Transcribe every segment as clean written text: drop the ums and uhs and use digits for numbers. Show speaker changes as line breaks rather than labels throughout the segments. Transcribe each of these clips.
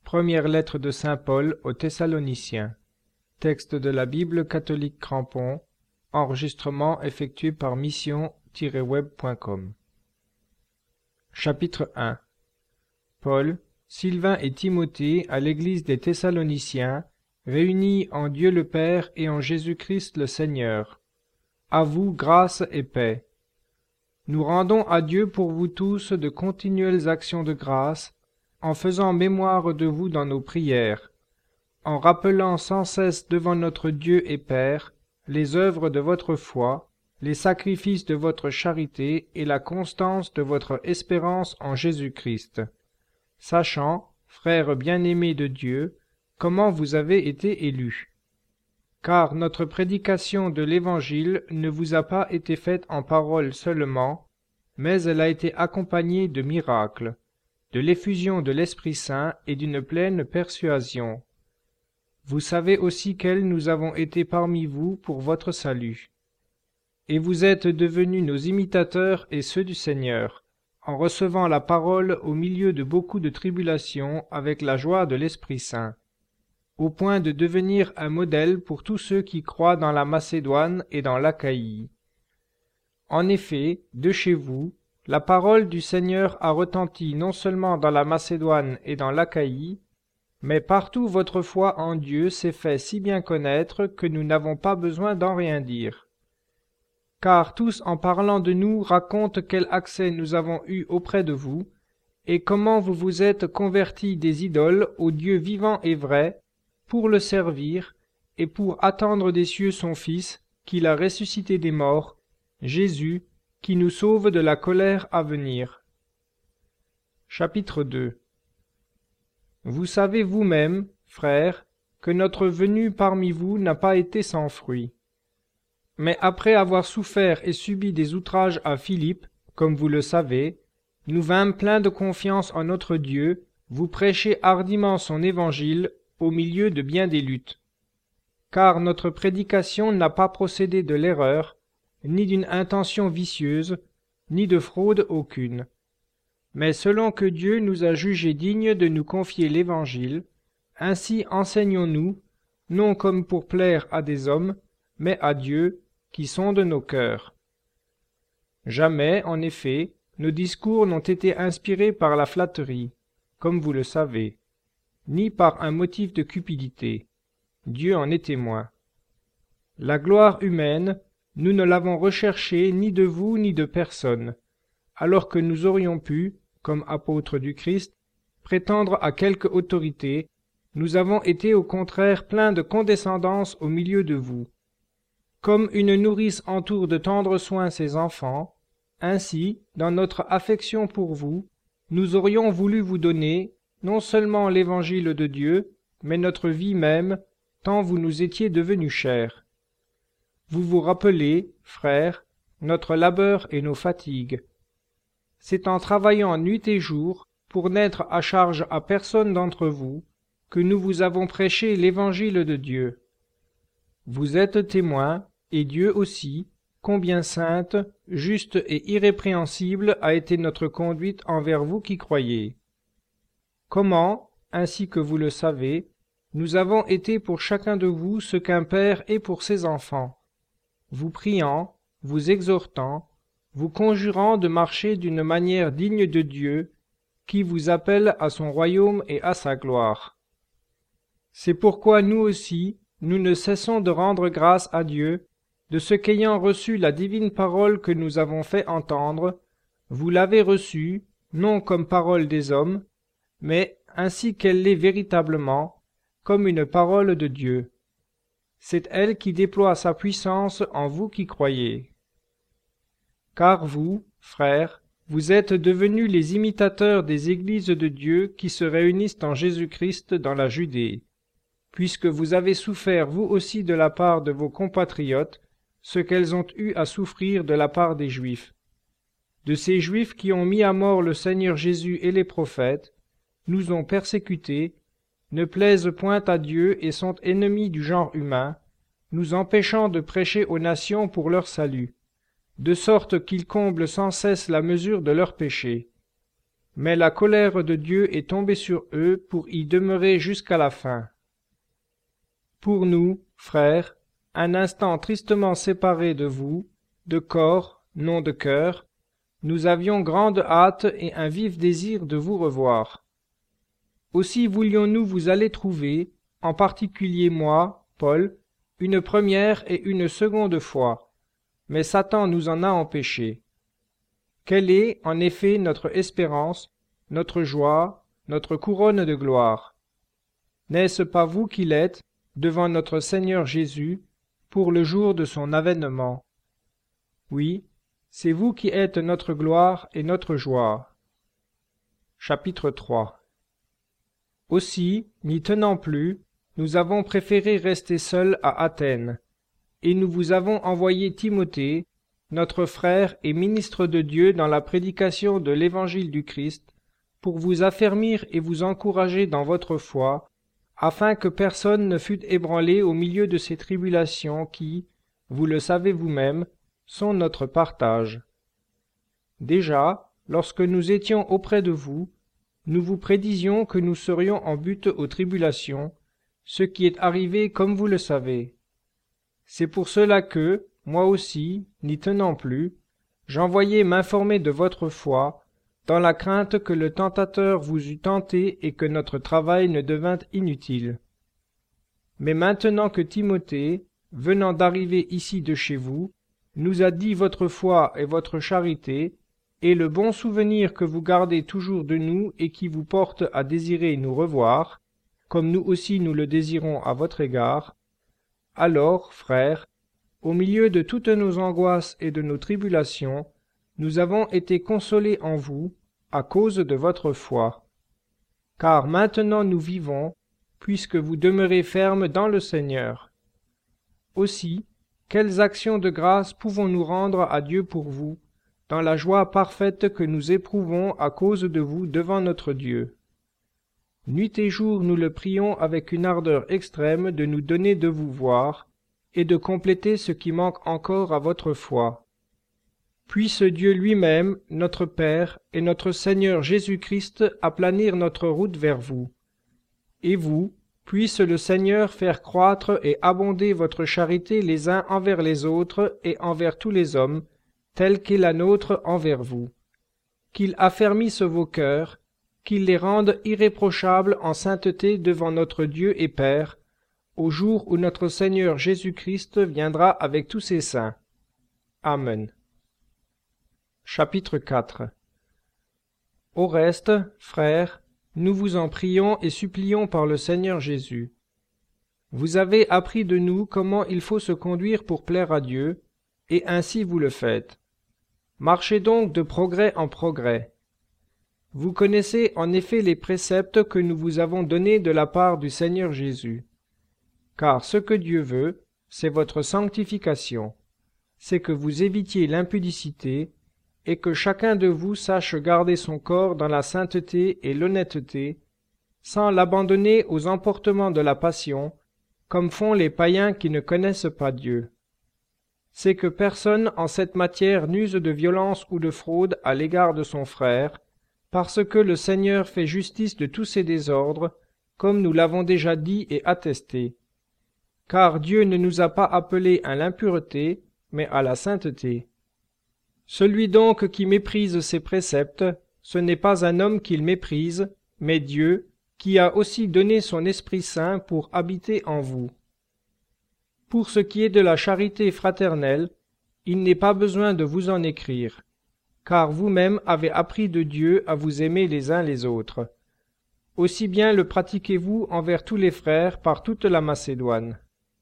Première lettre de saint Paul aux Thessaloniciens. Texte de la Bible catholique Crampon. Enregistrement effectué par mission-web.com. Chapitre 1. Paul, Sylvain et Timothée à l'église des Thessaloniciens, réunis en Dieu le Père et en Jésus-Christ le Seigneur. À vous grâce et paix. Nous rendons à Dieu pour vous tous de continuelles actions de grâce, en faisant mémoire de vous dans nos prières, en rappelant sans cesse devant notre Dieu et Père les œuvres de votre foi, les sacrifices de votre charité et la constance de votre espérance en Jésus-Christ, sachant, frères bien-aimés de Dieu, comment vous avez été élus. Car notre prédication de l'Évangile ne vous a pas été faite en parole seulement, mais elle a été accompagnée de miracles, de l'effusion de l'Esprit Saint et d'une pleine persuasion. Vous savez aussi quels nous avons été parmi vous pour votre salut. Et vous êtes devenus nos imitateurs et ceux du Seigneur, en recevant la parole au milieu de beaucoup de tribulations avec la joie de l'Esprit Saint, au point de devenir un modèle pour tous ceux qui croient dans la Macédoine et dans l'Achaïe. En effet, de chez vous, la parole du Seigneur a retenti non seulement dans la Macédoine et dans l'Achaïe, mais partout votre foi en Dieu s'est fait si bien connaître que nous n'avons pas besoin d'en rien dire. Car tous en parlant de nous racontent quel accès nous avons eu auprès de vous, et comment vous vous êtes convertis des idoles au Dieu vivant et vrai, pour le servir, et pour attendre des cieux son Fils, qu'il a ressuscité des morts, Jésus, qui nous sauve de la colère à venir. Chapitre 2. Vous savez vous-même, frères, que notre venue parmi vous n'a pas été sans fruit. Mais après avoir souffert et subi des outrages à Philippe, comme vous le savez, nous vînmes pleins de confiance en notre Dieu, vous prêcher hardiment son évangile au milieu de bien des luttes. Car notre prédication n'a pas procédé de l'erreur, ni d'une intention vicieuse, ni de fraude aucune. Mais selon que Dieu nous a jugés dignes de nous confier l'Évangile, ainsi enseignons-nous, non comme pour plaire à des hommes, mais à Dieu, qui sonde nos cœurs. Jamais, en effet, nos discours n'ont été inspirés par la flatterie, comme vous le savez, ni par un motif de cupidité. Dieu en est témoin. La gloire humaine, nous ne l'avons recherchée ni de vous ni de personne, alors que nous aurions pu, comme apôtres du Christ, prétendre à quelque autorité, nous avons été au contraire pleins de condescendance au milieu de vous. Comme une nourrice entoure de tendres soins ses enfants, ainsi, dans notre affection pour vous, nous aurions voulu vous donner, non seulement l'Évangile de Dieu, mais notre vie même, tant vous nous étiez devenus chers. Vous vous rappelez, frères, notre labeur et nos fatigues. C'est en travaillant nuit et jour, pour n'être à charge à personne d'entre vous, que nous vous avons prêché l'Évangile de Dieu. Vous êtes témoins, et Dieu aussi, combien sainte, juste et irrépréhensible a été notre conduite envers vous qui croyez. Comment, ainsi que vous le savez, nous avons été pour chacun de vous ce qu'un père est pour ses enfants, vous priant, vous exhortant, vous conjurant de marcher d'une manière digne de Dieu, qui vous appelle à son royaume et à sa gloire. C'est pourquoi nous aussi, nous ne cessons de rendre grâce à Dieu, de ce qu'ayant reçu la divine parole que nous avons fait entendre, vous l'avez reçue, non comme parole des hommes, mais ainsi qu'elle l'est véritablement, comme une parole de Dieu. C'est elle qui déploie sa puissance en vous qui croyez. Car vous, frères, vous êtes devenus les imitateurs des églises de Dieu qui se réunissent en Jésus-Christ dans la Judée, puisque vous avez souffert vous aussi de la part de vos compatriotes ce qu'elles ont eu à souffrir de la part des Juifs. De ces Juifs qui ont mis à mort le Seigneur Jésus et les prophètes, nous ont persécutés, ne plaisent point à Dieu et sont ennemis du genre humain, nous empêchant de prêcher aux nations pour leur salut, de sorte qu'ils comblent sans cesse la mesure de leurs péchés. mais la colère de Dieu est tombée sur eux pour y demeurer jusqu'à la fin. Pour nous, frères, un instant tristement séparés de vous, de corps, non de cœur, nous avions grande hâte et un vif désir de vous revoir. Aussi voulions-nous vous aller trouver, en particulier moi, Paul, une première et une seconde fois, mais Satan nous en a empêchés. Quelle est, en effet, notre espérance, notre joie, notre couronne de gloire? N'est-ce pas vous qui l'êtes, devant notre Seigneur Jésus, pour le jour de son avènement? Oui, c'est vous qui êtes notre gloire et notre joie. Chapitre 3. Aussi, n'y tenant plus, nous avons préféré rester seuls à Athènes, et nous vous avons envoyé Timothée, notre frère et ministre de Dieu dans la prédication de l'Évangile du Christ, pour vous affermir et vous encourager dans votre foi, afin que personne ne fût ébranlé au milieu de ces tribulations qui, vous le savez vous-même, sont notre partage. Déjà, lorsque nous étions auprès de vous, nous vous prédisions que nous serions en butte aux tribulations, ce qui est arrivé comme vous le savez. C'est pour cela que, moi aussi, n'y tenant plus, j'envoyai m'informer de votre foi, dans la crainte que le tentateur vous eût tenté et que notre travail ne devînt inutile. Mais maintenant que Timothée, venant d'arriver ici de chez vous, nous a dit votre foi et votre charité, et le bon souvenir que vous gardez toujours de nous et qui vous porte à désirer nous revoir, comme nous aussi nous le désirons à votre égard, alors, frères, au milieu de toutes nos angoisses et de nos tribulations, nous avons été consolés en vous, à cause de votre foi. Car maintenant nous vivons, puisque vous demeurez fermes dans le Seigneur. Aussi, quelles actions de grâce pouvons-nous rendre à Dieu pour vous, dans la joie parfaite que nous éprouvons à cause de vous devant notre Dieu? Nuit et jour nous le prions avec une ardeur extrême de nous donner de vous voir, et de compléter ce qui manque encore à votre foi. Puisse Dieu lui-même, notre Père, et notre Seigneur Jésus-Christ aplanir notre route vers vous. Et vous, puisse le Seigneur faire croître et abonder votre charité les uns envers les autres et envers tous les hommes, telle qu'est la nôtre envers vous. Qu'il affermisse vos cœurs, qu'il les rende irréprochables en sainteté devant notre Dieu et Père, au jour où notre Seigneur Jésus-Christ viendra avec tous ses saints. Amen. Chapitre 4. Au reste, frères, nous vous en prions et supplions par le Seigneur Jésus. Vous avez appris de nous comment il faut se conduire pour plaire à Dieu, et ainsi vous le faites. Marchez donc de progrès en progrès. Vous connaissez en effet les préceptes que nous vous avons donnés de la part du Seigneur Jésus. Car ce que Dieu veut, c'est votre sanctification, c'est que vous évitiez l'impudicité, et que chacun de vous sache garder son corps dans la sainteté et l'honnêteté, sans l'abandonner aux emportements de la passion, comme font les païens qui ne connaissent pas Dieu. C'est que personne en cette matière n'use de violence ou de fraude à l'égard de son frère, parce que le Seigneur fait justice de tous ces désordres, comme nous l'avons déjà dit et attesté. Car Dieu ne nous a pas appelés à l'impureté, mais à la sainteté. Celui donc qui méprise ses préceptes, ce n'est pas un homme qu'il méprise, mais Dieu, qui a aussi donné son Esprit Saint pour habiter en vous. Pour ce qui est de la charité fraternelle, il n'est pas besoin de vous en écrire, car vous-même avez appris de Dieu à vous aimer les uns les autres. Aussi bien le pratiquez-vous envers tous les frères par toute la Macédoine.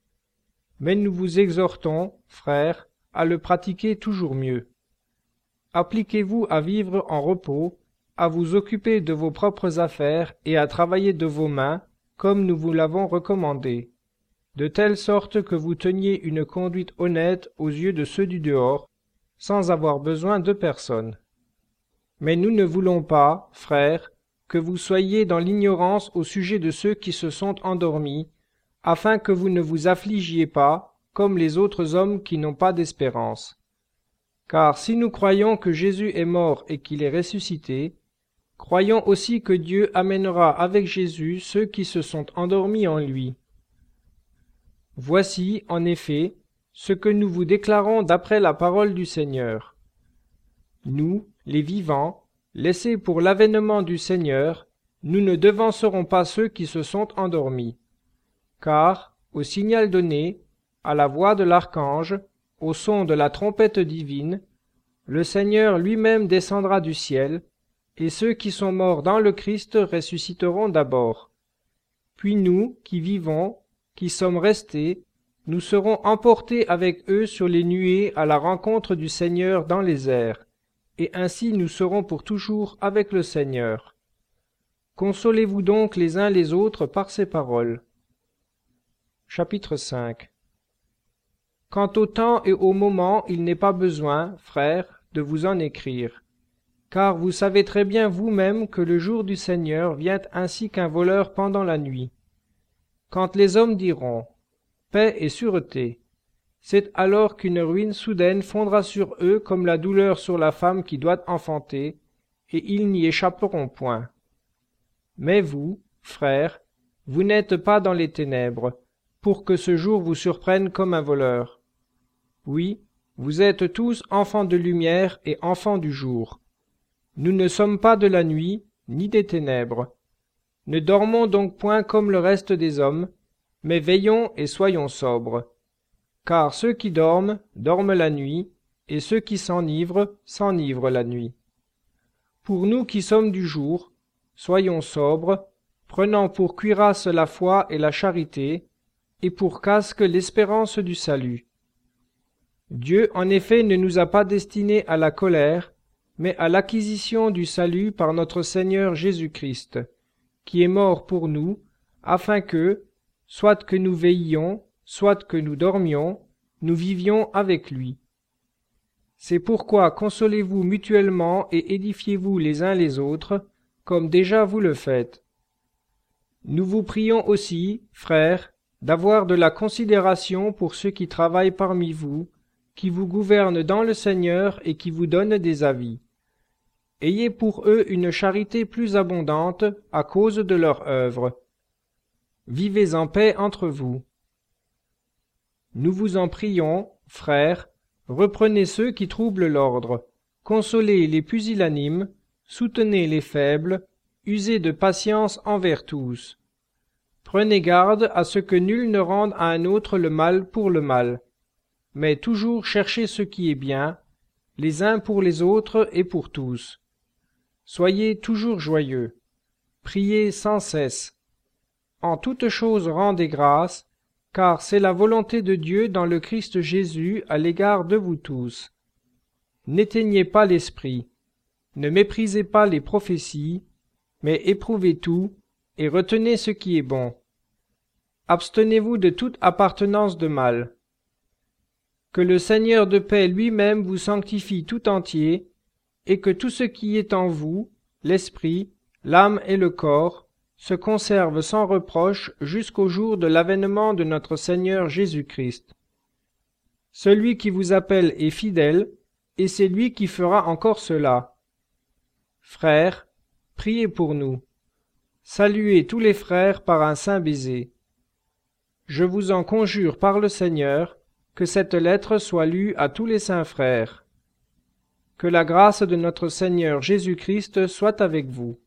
Mais nous vous exhortons, frères, à le pratiquer toujours mieux. Appliquez-vous à vivre en repos, à vous occuper de vos propres affaires et à travailler de vos mains, comme nous vous l'avons recommandé, de telle sorte que vous teniez une conduite honnête aux yeux de ceux du dehors, sans avoir besoin de personne. Mais nous ne voulons pas, frères, que vous soyez dans l'ignorance au sujet de ceux qui se sont endormis, afin que vous ne vous affligiez pas, comme les autres hommes qui n'ont pas d'espérance. Car si nous croyons que Jésus est mort et qu'il est ressuscité, croyons aussi que Dieu amènera avec Jésus ceux qui se sont endormis en lui. Voici, en effet, ce que nous vous déclarons d'après la parole du Seigneur. Nous, les vivants, laissés pour l'avènement du Seigneur, nous ne devancerons pas ceux qui se sont endormis. Car, au signal donné, à la voix de l'archange, au son de la trompette divine, le Seigneur lui-même descendra du ciel, et ceux qui sont morts dans le Christ ressusciteront d'abord. Puis nous, qui vivons, qui sommes restés, nous serons emportés avec eux sur les nuées à la rencontre du Seigneur dans les airs, et ainsi nous serons pour toujours avec le Seigneur. Consolez-vous donc les uns les autres par ces paroles. Chapitre 5. Quant au temps et au moment, il n'est pas besoin, frères, de vous en écrire. Car vous savez très bien vous-même que le jour du Seigneur vient ainsi qu'un voleur pendant la nuit. Quand les hommes diront « paix et sûreté », c'est alors qu'une ruine soudaine fondra sur eux comme la douleur sur la femme qui doit enfanter, et ils n'y échapperont point. Mais vous, frères, vous n'êtes pas dans les ténèbres, pour que ce jour vous surprenne comme un voleur. Oui, vous êtes tous enfants de lumière et enfants du jour. Nous ne sommes pas de la nuit, ni des ténèbres. Ne dormons donc point comme le reste des hommes, mais veillons et soyons sobres. Car ceux qui dorment, dorment la nuit, et ceux qui s'enivrent, s'enivrent la nuit. Pour nous qui sommes du jour, soyons sobres, prenant pour cuirasse la foi et la charité, et pour casque l'espérance du salut. Dieu, en effet, ne nous a pas destinés à la colère, mais à l'acquisition du salut par notre Seigneur Jésus-Christ, qui est mort pour nous, afin que, soit que nous veillions, soit que nous dormions, nous vivions avec lui. C'est pourquoi consolez-vous mutuellement et édifiez-vous les uns les autres, comme déjà vous le faites. Nous vous prions aussi, frères, d'avoir de la considération pour ceux qui travaillent parmi vous, qui vous gouvernent dans le Seigneur et qui vous donnent des avis. Ayez pour eux une charité plus abondante à cause de leur œuvre. Vivez en paix entre vous. Nous vous en prions, frères, reprenez ceux qui troublent l'ordre, consolez les pusillanimes, soutenez les faibles, usez de patience envers tous. Prenez garde à ce que nul ne rende à un autre le mal pour le mal, mais toujours cherchez ce qui est bien, les uns pour les autres et pour tous. Soyez toujours joyeux, priez sans cesse. En toutes choses rendez grâce, car c'est la volonté de Dieu dans le Christ Jésus à l'égard de vous tous. N'éteignez pas l'esprit, ne méprisez pas les prophéties, mais éprouvez tout, et retenez ce qui est bon. Abstenez-vous de toute appartenance de mal. Que le Seigneur de paix lui-même vous sanctifie tout entier, et que tout ce qui est en vous, l'esprit, l'âme et le corps, se conserve sans reproche jusqu'au jour de l'avènement de notre Seigneur Jésus-Christ. Celui qui vous appelle est fidèle, et c'est lui qui fera encore cela. Frères, priez pour nous. Saluez tous les frères par un saint baiser. Je vous en conjure par le Seigneur, que cette lettre soit lue à tous les saints frères. Que la grâce de notre Seigneur Jésus-Christ soit avec vous.